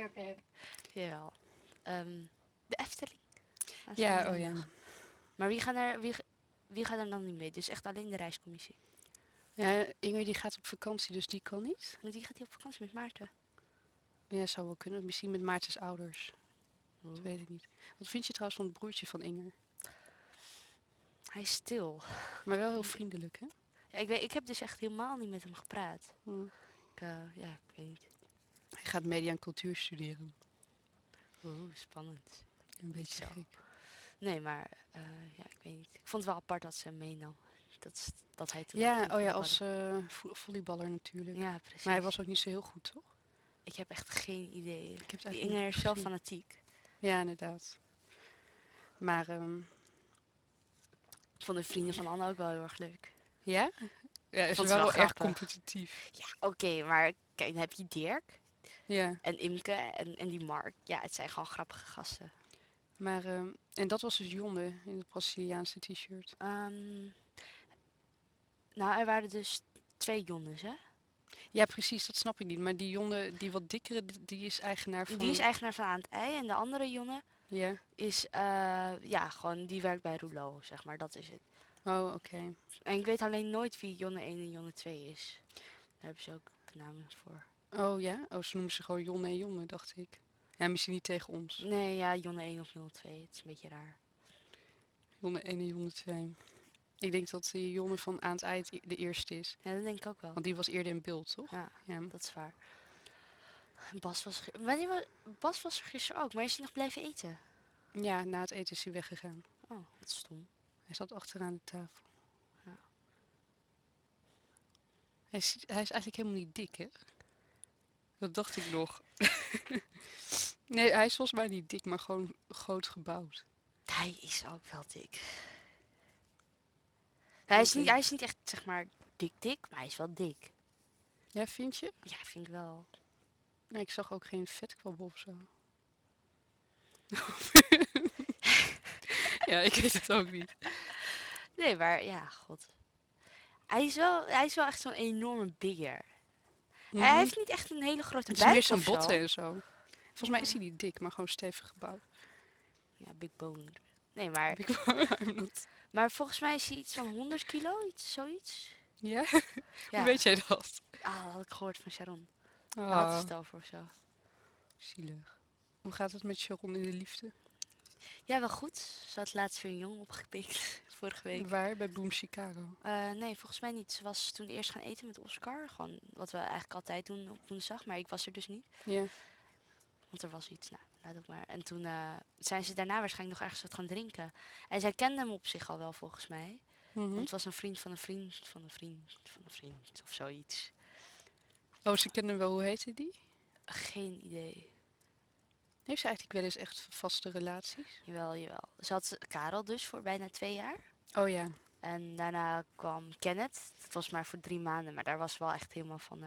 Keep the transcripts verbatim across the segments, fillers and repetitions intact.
onderwerpen hebben. Jawel. Um, de Efteling. Ja, oh ja. Maar wie gaat, er, wie, wie gaat er dan niet mee? Dus echt alleen de reiscommissie. Ja, Inge die gaat op vakantie, dus die kan niet. Want die gaat hij op vakantie met Maarten. Ja, zou wel kunnen. Misschien met Maartens ouders. Oeh. Dat weet ik niet. Wat vind je trouwens van het broertje van Inger? Hij is stil. Maar wel heel vriendelijk, hè? Ja, ik, weet, ik heb dus echt helemaal niet met hem gepraat. Hm. Ik, uh, ja, ik weet niet. Hij gaat media en cultuur studeren. Oeh, spannend. Een beetje Zo. gek. Nee, maar uh, ja, ik weet niet. Ik vond het wel apart dat ze hem meenam. Dat, dat hij toen Ja, oh ja, als uh, vo- volleyballer natuurlijk. Ja, precies. Maar hij was ook niet zo heel goed, toch? Ik heb echt geen idee. Ik heb het Die eigenlijk Inger is zo fanatiek. Ja, inderdaad. Maar... Um... Ik vond de vrienden van Anne ook wel heel erg leuk. Ja? Ja, is wel, wel erg competitief. Ja, oké, okay, maar kijk, dan heb je Dirk. Ja. En Imke en, en die Mark. Ja, het zijn gewoon grappige gasten. Maar, um, en dat was dus Jonne in het Braziliaanse t-shirt? Um, nou, er waren dus twee Jonnes, hè? Ja, precies, dat snap ik niet. Maar die Jonne, die wat dikkere, die is eigenaar van... Die is eigenaar van Aan het Ei. En de andere Jonne ja. is, uh, ja, gewoon, die werkt bij Rouleau, zeg maar. Dat is het. Oh, oké. Okay. En ik weet alleen nooit wie Jonne één en Jonne twee is. Daar hebben ze ook namen voor. Oh ja? Oh, ze noemen ze gewoon Jonne en Jonne, dacht ik. Ja, misschien niet tegen ons. Nee, ja, Jonne één of Jonne twee. Het is een beetje raar. Jonne één en Jonne twee. Ik denk dat die Jonne van Aan het Ei de eerste is. Ja, dat denk ik ook wel. Want die was eerder in beeld, toch? Ja, ja. Dat is waar. Bas was, wanneer, Bas was er gisteren ook, maar is hij nog blijven eten? Ja, na het eten is hij weggegaan. Oh, wat stom. Hij zat achteraan de tafel. Ja. Hij is, hij is eigenlijk helemaal niet dik, hè? Dat dacht ik nog. Nee, hij is volgens mij niet dik, maar gewoon groot gebouwd. Hij is ook wel dik. Hij is, niet, hij is niet echt, zeg maar, dik dik, maar hij is wel dik. Ja, vind je? Ja, vind ik wel. Nee, ik zag ook geen vetkwabben of zo. Ja, ik weet het ook niet. Nee, maar ja, god. Hij is wel, hij is wel echt zo'n enorme bigger. Mm-hmm. Hij heeft niet echt een hele grote buik. Het is meer zijn botten en zo. Volgens mij is hij niet dik, maar gewoon stevig gebouwd. Ja, big bone. Nee, maar... Big bone. Maar volgens mij is hij iets van honderd kilo, iets, zoiets. Ja? Ja. Hoe weet jij dat? Ah, dat had ik gehoord van Sharon. Oh. Daar had het over of zo. Zielig. Hoe gaat het met Sharon in de liefde? Ja, wel goed. Ze had laatst weer een jongen opgepikt, vorige week. Waar? Bij Boom Chicago? Uh, nee, volgens mij niet. Ze was toen eerst gaan eten met Oscar. Gewoon wat we eigenlijk altijd doen op woensdag, maar ik was er dus niet. Ja. Yeah. Want er was iets, nou, laat ook maar. En toen uh, zijn ze daarna waarschijnlijk nog ergens wat gaan drinken. En zij kende hem op zich al wel, volgens mij. Mm-hmm. Want het was een vriend van een vriend van een vriend van een vriend of zoiets. Oh, ze kende hem wel. Hoe heette die? Geen idee. Heeft ze eigenlijk wel eens echt vaste relaties? Jawel, jawel. Ze had Karel dus voor bijna twee jaar. Oh ja. En daarna kwam Kenneth. Dat was maar voor drie maanden, maar daar was wel echt helemaal van... Uh,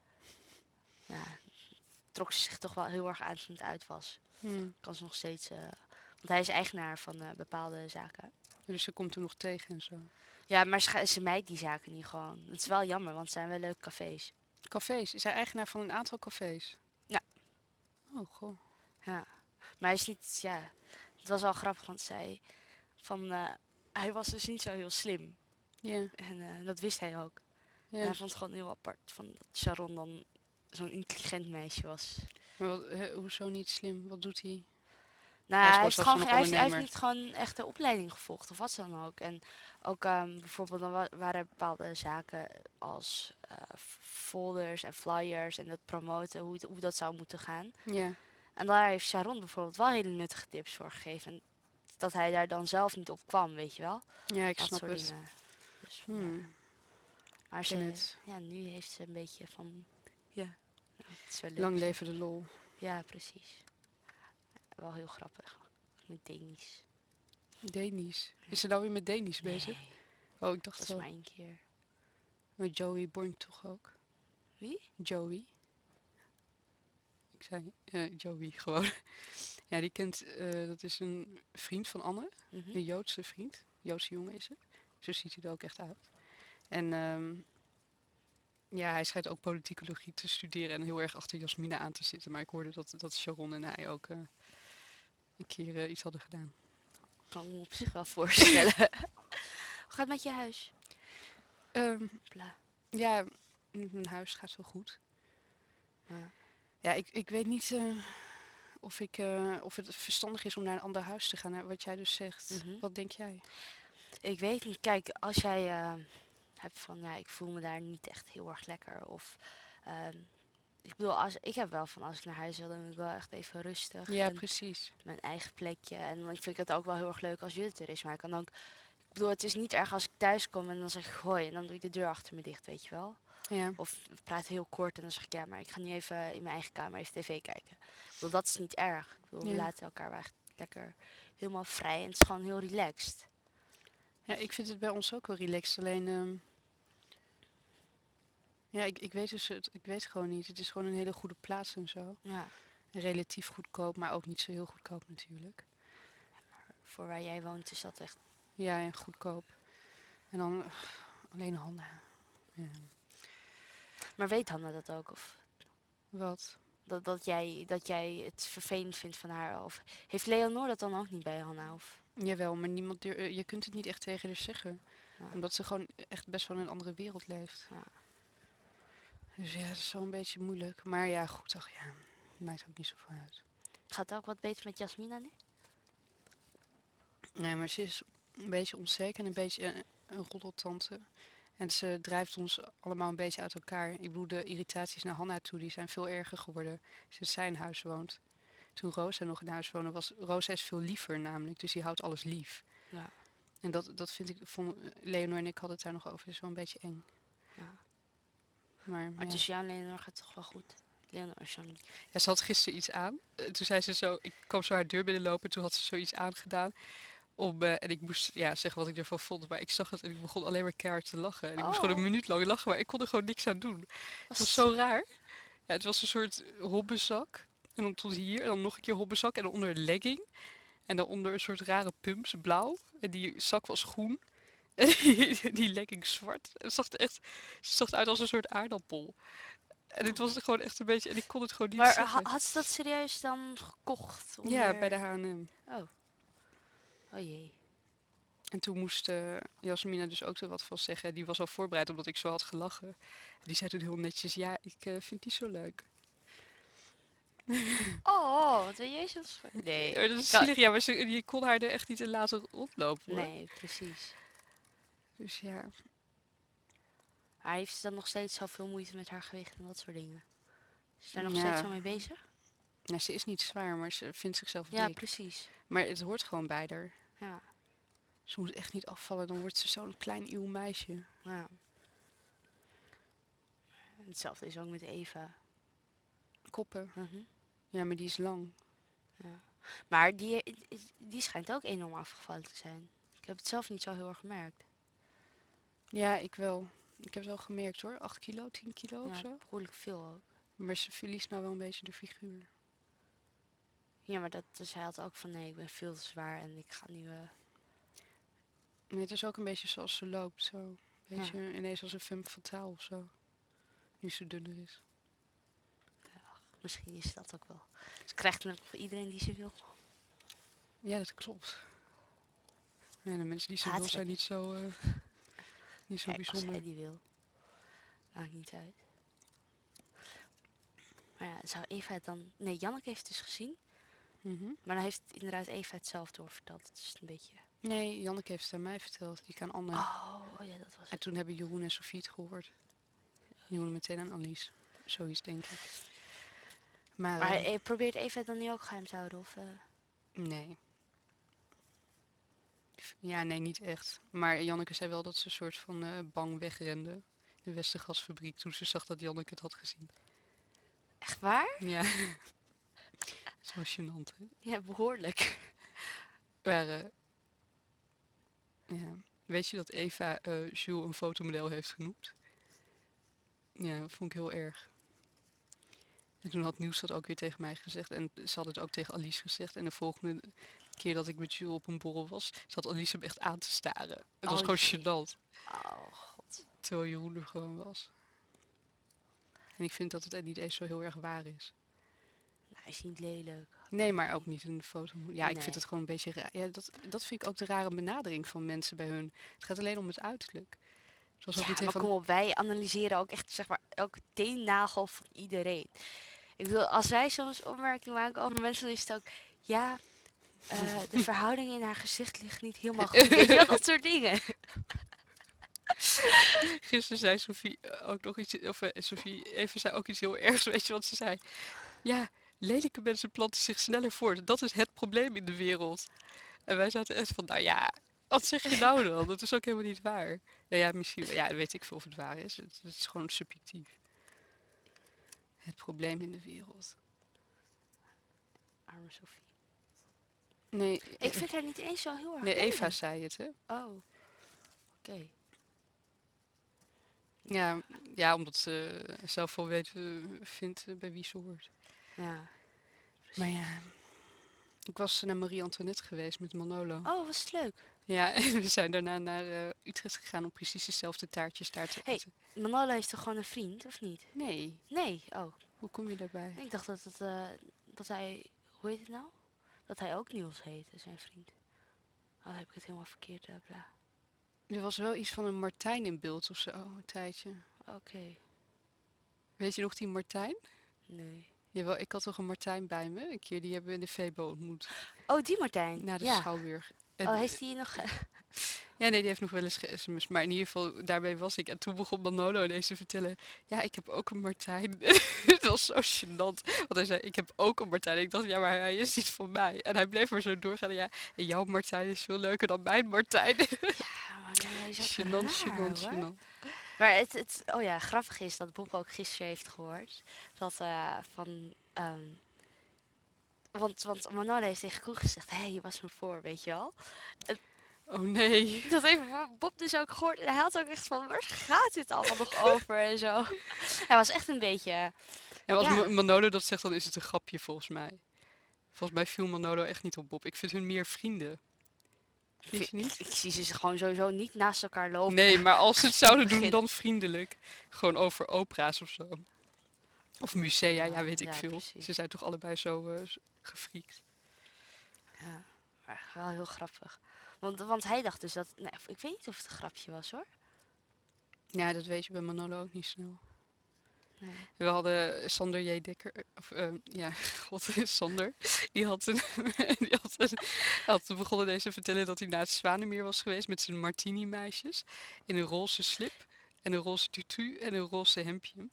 ja, trok ze zich toch wel heel erg aan toen het uit was. Hmm. Kan ze nog steeds... Uh, want hij is eigenaar van uh, bepaalde zaken. Dus ze komt er nog tegen en zo? Ja, maar ze, ze mijt die zaken niet gewoon. Het is wel jammer, want het zijn wel leuke cafés. Cafés? Is hij eigenaar van een aantal cafés? Ja. Oh, goh. Ja. Maar hij is niet... Ja, het was wel grappig, want zij... Van, uh, hij was dus niet zo heel slim. Ja. Yeah. En uh, dat wist hij ook. Yeah. En hij vond het gewoon heel apart van dat Sharon dan zo'n intelligent meisje was. Maar wat, he, hoezo niet slim? Wat doet hij? Nou, hij, hij, heeft gewoon, hij, heeft, hij heeft niet gewoon echt de opleiding gevolgd of wat dan ook. En ook um, bijvoorbeeld dan wa waren er bepaalde zaken als uh, folders en flyers en dat promoten, hoe, hoe dat zou moeten gaan. Ja. En daar heeft Sharon bijvoorbeeld wel hele nuttige tips voor gegeven. En dat hij daar dan zelf niet op kwam, weet je wel. Ja, ik dat snap soort het. Dingen. Dus, hmm. ja. Maar ze, ja, nu heeft ze een beetje van... Ja, nou, lang leven de lol. Ja, precies. Wel heel grappig. Met Denisch. Denisch? Is ze nou weer met Denisch nee. bezig? Oh, ik dacht dat wel. is maar één keer. Maar Joey Boink toch ook? Wie? Joey. Ik zei uh, Joey gewoon. Ja, die kent, uh, dat is een vriend van Anne. Mm-hmm. Een Joodse vriend. Joodse jongen is het. Zo ziet hij er ook echt uit. En um, Ja, hij schijnt ook politicologie te studeren en heel erg achter Jasmina aan te zitten. Maar ik hoorde dat, dat Sharon en hij ook eh, een keer eh, iets hadden gedaan. Kan ik me op zich wel voorstellen. Hoe gaat het met je huis? Ehm, Bla. ja, m- mijn huis gaat wel goed. Ja. Ja, ik, ik weet niet eh, of, ik, eh, of het verstandig is om naar een ander huis te gaan, hè, wat jij dus zegt. Mhm. Wat denk jij? Ik weet niet. Kijk, als jij eh, hebt van, ja, ik voel me daar niet echt heel erg lekker. Of, ehm, ik bedoel, als, ik heb wel van, als ik naar huis wil, dan wil ik wel echt even rustig. Ja, En precies. mijn eigen plekje. En dan vind ik het ook wel heel erg leuk als Judith er is. Maar ik kan ook, ik bedoel, het is niet erg als ik thuis kom en dan zeg ik hoi. En dan doe ik de deur achter me dicht, weet je wel. Ja, Of we praten heel kort en dan zeg ik, ja, maar ik ga nu even in mijn eigen kamer even tv kijken. Ik bedoel, dat is niet erg. Ik bedoel, we ja. laten elkaar wel echt lekker helemaal vrij. En het is gewoon heel relaxed. Ja, ik vind het bij ons ook wel relaxed. Alleen, ehm, ja, ik, ik weet dus het, ik weet het gewoon niet. Het is gewoon een hele goede plaats en zo. Ja, Relatief goedkoop, maar ook niet zo heel goedkoop natuurlijk. voor waar jij woont is dat echt... Ja, en goedkoop. En dan eh, alleen Hanna. Ja. Maar weet Hanna dat ook? Of Wat? dat, dat, jij, dat jij het vervelend vindt van haar? Of heeft Leonor dat dan ook niet bij Hanna? Of, Jawel, maar niemand dur- eh, je kunt het niet echt tegen haar zeggen. ja, Omdat ze gewoon echt best wel in een andere wereld leeft. ja. Dus ja, dat is wel een beetje moeilijk. Maar ja, goed, ach ja, maakt ook niet zoveel uit. Gaat het ook wat beter met Jasmina nu? Nee, maar ze is een beetje onzeker en een beetje eh, een roddeltante. En ze drijft ons allemaal een beetje uit elkaar. Ik bedoel, de irritaties naar Hanna toe, die zijn veel erger geworden sinds zij in huis woont. Toen Rosa nog in huis woonde, was Rosa is veel liever namelijk. Dus die houdt alles lief. Ja, En dat, dat vind ik, vond, Leonor en ik hadden het daar nog over. Dat is wel een beetje eng. ja. Maar Maar ja. tussen jou en Leonor gaat het toch wel goed? Leonor is zo niet... Ja, ze had gisteren iets aan. Eh, Toen zei ze zo, ik kwam zo haar deur binnenlopen. Toen had ze zoiets aangedaan. Om, eh, en ik moest ja, zeggen wat ik ervan vond. Maar ik zag het en ik begon alleen maar keihard te lachen. En ik moest gewoon Oh, een minuut lang lachen, maar ik kon er gewoon niks aan doen. Het was was zo raar. Ja, het was een soort hobbenzak. En dan tot hier. En dan nog een keer hobbenzak. En dan onder een legging. En dan onder een soort rare pumps, blauw. En die zak was groen. En die, die legging zwart. Het zag er echt, ze zag eruit als een soort aardappel. En dit was er gewoon echt een beetje... En ik kon het gewoon niet Maar ha- zeggen. had ze dat serieus dan gekocht Ja, bij de onder... H en M. Oh, oh jee. En toen moest eh Jasmina dus ook er wat van zeggen. Die was al voorbereid omdat ik zo had gelachen. Die zei toen heel netjes, ja, ik eh, vind die zo leuk. Oh, wat een jezus. Nee. Eh, dat is Kan- zielig, ja, maar ze, je kon haar er echt niet in laten rondlopen hoor. Nee, precies. Dus ja, Maar heeft ze dan nog steeds zoveel moeite met haar gewicht en dat soort dingen? Is ze daar nog steeds ja. zo mee bezig? Nou, ze is niet zwaar, maar ze vindt zichzelf Ja, dik. precies. Maar het hoort gewoon bij haar. Ja, Ze moet echt niet afvallen, dan wordt ze zo'n klein ieuw meisje. ja. Hetzelfde is ook met Eva. Koppen. Mhm, Ja, maar die is lang. ja. Maar die, die schijnt ook enorm afgevallen te zijn. Ik heb het zelf niet zo heel erg gemerkt. Ja, ik wel. Ik heb het wel gemerkt hoor. acht kilo, tien kilo of Ja, zo. behoorlijk veel ook. Maar ze verliest nou wel een beetje de figuur. Ja, maar dat, dus hij had ook van nee, ik ben veel te zwaar en ik ga nu... eh, En het is ook een beetje zoals ze loopt. Zo. Een ja, beetje ineens als een femme fatale of zo. Nu ze dunner is. misschien is dat ook wel. Ze krijgt natuurlijk voor iedereen die ze wil. Ja, dat klopt. Ja, de mensen die ze Haat wil zijn ze. niet zo, eh, niet zo Kijk, als bijzonder. zij die wil. Maakt niet uit. Maar ja, zou Eva het dan... Nee, Janneke heeft het dus gezien. Mhm. Maar dan heeft inderdaad Eva het zelf doorverteld. Het is een beetje... Nee, Janneke heeft het aan mij verteld. Ik aan Anne. Oh, oh ja, dat was En het. toen hebben Jeroen en Sofie het gehoord. Jeroen meteen aan Annelies. Zoiets denk ik. Maar, Maar eh, eh, probeert Eva het dan nu ook geheim te houden? Of, eh, nee. Ja, nee, niet echt. Maar Janneke zei wel dat ze een soort van eh, bang wegrende. De Westergasfabriek toen ze zag dat Janneke het had gezien. Echt waar? Ja, zo gênant hè. Ja, behoorlijk. Maar, eh, ja. Weet je dat Eva eh Jules een fotomodel heeft genoemd? Ja, dat vond ik heel erg. En toen had Nieuws dat ook weer tegen mij gezegd. En ze had het ook tegen Alice gezegd. En de volgende keer dat ik met Jules op een borrel was, zat Alice hem echt aan te staren. Het was Oh gewoon jee. gênant. Oh god. Terwijl Jeroen er gewoon was. En ik vind dat het niet eens zo heel erg waar is. Nou, hij is niet lelijk. Nee, maar ook niet in de foto. Ja, ik Nee. vind het gewoon een beetje raar. Ja, dat, dat vind ik ook de rare benadering van mensen bij hun. Het gaat alleen om het uiterlijk. Zoals ook Ja, meteen maar van... kom op, wij analyseren ook echt zeg maar elke teennagel van iedereen. Ik bedoel, als wij soms opmerkingen maken over mensen, dan is het ook... Ja, eh, de verhouding in haar gezicht ligt niet helemaal goed. Weet je wel, dat soort dingen. Gisteren zei Sophie eh, ook nog iets... Of eh, Sophie even zei ook iets heel ergs. Weet je wat ze zei? Ja, lelijke mensen planten zich sneller voort. Dat is het probleem in de wereld. En wij zaten echt van, nou ja, wat zeg je nou dan? Dat is ook helemaal niet waar. Nou ja, misschien, ja, weet ik veel of het waar is. Het, het is gewoon subjectief. Het probleem in de wereld. Arme Sophie. Nee, Ik vind haar niet eens zo heel erg nee, Eva lelijk. zei het, hè? Oh, oké. Ja, ja, omdat ze zelf wel weet, eh, vindt eh, bij wie ze hoort. Ja. Maar ja, ik was naar Marie-Antoinette geweest met Manolo. Oh, was het leuk. Ja, en we zijn daarna naar eh, Utrecht gegaan om precies dezelfde taartjes daar te Hey. eten. Manolo is toch gewoon een vriend, of niet? Nee, Nee, oh. hoe kom je daarbij? Ik dacht dat, het, eh, dat hij... Hoe heet het nou? Dat hij ook Niels heette, zijn vriend. Oh, dan heb ik het helemaal verkeerd, uh, bla. Er was wel iets van een Martijn in beeld of zo, een tijdje. Oké. Weet je nog die Martijn? Nee. Jawel, ik had toch een Martijn bij me. Een keer, die hebben we in de Febo ontmoet. Oh, die Martijn. Na de Ja. Schouwburg. En, Oh, heeft hij nog... ja, nee, die heeft nog wel eens ge-sms'd. Maar in ieder geval, daarbij was ik. En toen begon Manolo ineens te vertellen... Ja, ik heb ook een Martijn. Het was zo gênant. Want hij zei, ik heb ook een Martijn. En ik dacht, ja, maar hij is niet van mij. En hij bleef maar zo doorgaan. En ja, en jouw Martijn is veel leuker dan mijn Martijn. Ja, maar nee, is ook Gênant, raar, gênant, hoor. gênant. Maar het, het... Oh ja, grappig is dat Bob ook gisteren heeft gehoord. Dat eh, van... ehm, want, want Manolo heeft tegen Koen gezegd... Hé, hey, je was me voor, weet je wel? Oh nee. Dat heeft Bob dus ook gehoord. En hij had ook echt van... Waar gaat dit allemaal nog over en zo? Hij was echt een beetje... En als Ja. Ma- Manolo dat zegt, dan is het een grapje volgens mij. Volgens mij viel Manolo echt niet op Bob. Ik vind hun meer vrienden. Vind je niet? Ik, ik zie ze gewoon sowieso niet naast elkaar lopen. Nee, maar als ze het zouden doen, Begin. dan vriendelijk. Gewoon over opera's of zo. Of musea, ja, Ja, weet ik ja, veel. precies. Ze zijn toch allebei zo eh, s- gefriekt. Ja, maar wel heel grappig. Want, want hij dacht dus dat... Nee, ik weet niet of het een grapje was, hoor. Ja, dat weet je bij Manolo ook niet snel. Nee. We hadden Sander J. Dekker, of eh, ja, god, Sander. Die had, een, die had, een, had begonnen deze te vertellen dat hij naar het Zwanemeer was geweest met zijn martini-meisjes. In een roze slip en een roze tutu en een roze hemdje.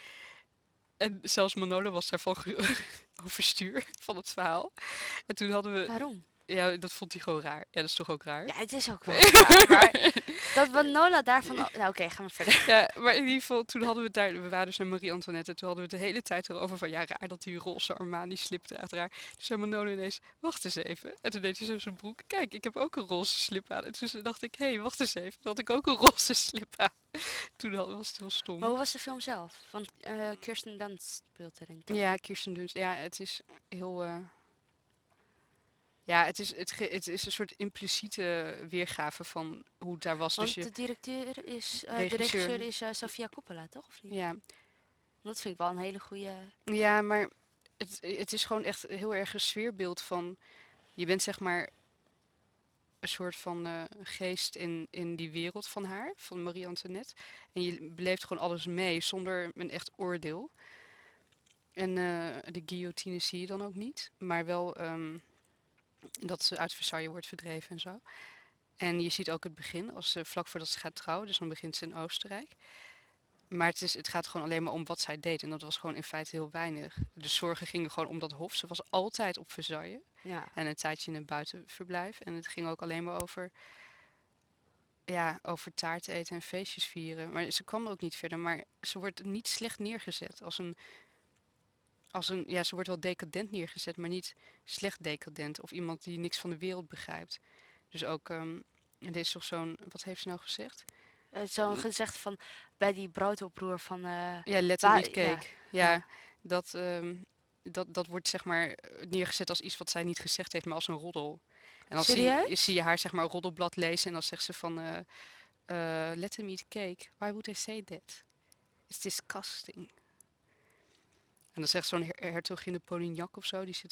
En zelfs Manolo was daarvan ge- overstuur van het verhaal. En toen hadden we... Waarom? Ja, dat vond hij gewoon raar. Ja, dat is toch ook raar? Ja, het is ook wel raar, maar dat Manola daarvan... al- Nou, oké, gaan we verder. Ja, maar in ieder geval, toen hadden we het daar... We waren dus naar Marie-Antoinette. En toen hadden we het de hele tijd erover van... Ja, raar dat die roze Armani slip draagt, raar. Toen zei Manolo ineens... Wacht eens even. En toen deed hij zo zijn broek. Kijk, ik heb ook een roze slip aan. En toen dacht ik... Hé, hey, wacht eens even. Toen had ik ook een roze slip aan. Toen had- was het heel stom. Maar hoe was de film zelf? Want eh, Kirsten Dunst speelt erin, toch? Ja, Kirsten Dunst. Ja, het is heel... eh, Ja, het is, het, ge- het is een soort impliciete weergave van hoe het daar was. Want Dus je, de directeur is... eh, de Regisseur. regisseur is eh, Sofia Coppola, toch? Of niet? ja. Dat vind ik wel een hele goede... ja, maar het, het is gewoon echt heel erg een sfeerbeeld van... Je bent zeg maar een soort van eh, geest in, in die wereld van haar, van Marie-Antoinette. En je beleeft gewoon alles mee zonder een echt oordeel. En eh, de guillotine zie je dan ook niet, maar wel ehm, dat ze uit Versailles wordt verdreven en zo. En je ziet ook het begin, als ze, vlak voordat ze gaat trouwen, dus dan begint ze in Oostenrijk. Maar het, is, het gaat gewoon alleen maar om wat zij deed. En dat was gewoon in feite heel weinig. De zorgen gingen gewoon om dat hof. Ze was altijd op Versailles. Ja. En een tijdje in een buitenverblijf. En het ging ook alleen maar over, ja, over taart eten en feestjes vieren. Maar ze kwam ook niet verder. Maar ze wordt niet slecht neergezet. Als een, als een, ja, ze wordt wel decadent neergezet, maar niet slecht decadent. Of iemand die niks van de wereld begrijpt. Dus ook, ehm er is toch zo'n, wat heeft ze nou gezegd? Uh, Zo'n gezegd van... Bij die broodoproer van... eh, Ja, let Waar- niet cake. ja, Ja, ja. Dat, ehm, dat, dat wordt zeg maar neergezet als iets wat zij niet gezegd heeft, maar als een roddel. En dan zie, Serieus? zie je haar zeg maar een roddelblad lezen en dan zegt ze van... eh eh, let him eat cake. Why would I say that? It's disgusting. En dan zegt zo'n her hertogin de Polignac of zo, die zit